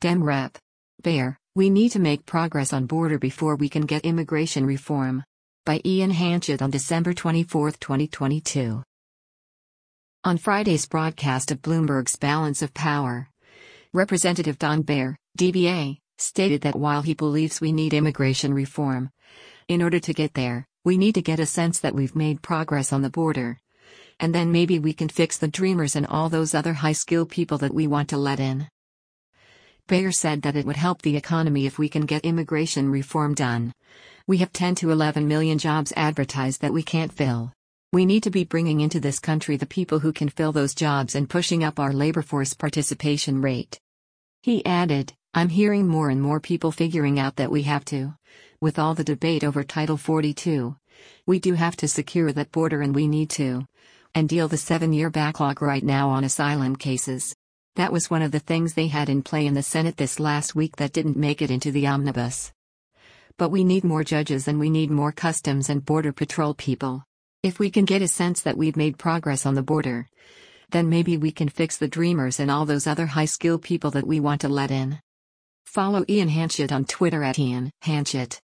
Dem Rep. Bear, we need to make progress on border before we can get immigration reform. By Ian Hanchett on December 24, 2022. On Friday's broadcast of Bloomberg's Balance of Power, Representative Don Bear, DBA, stated that while he believes we need immigration reform, in order to get there, we need to get a sense that we've made progress on the border. And then maybe we can fix the dreamers and all those other high-skilled people that we want to let in. Bear said that it would help the economy if we can get immigration reform done. We have 10 to 11 million jobs advertised that we can't fill. We need to be bringing into this country the people who can fill those jobs and pushing up our labor force participation rate. He added, I'm hearing more and more people figuring out that we have to. With all the debate over Title 42, we do have to secure that border and we need to. And deal the 7-year backlog right now on asylum cases. That was one of the things they had in play in the Senate this last week that didn't make it into the omnibus. But we need more judges and we need more Customs and Border Patrol people. If we can get a sense that we've made progress on the border, then maybe we can fix the dreamers and all those other high-skilled people that we want to let in. Follow Ian Hanchett on Twitter @Ian Hanchett.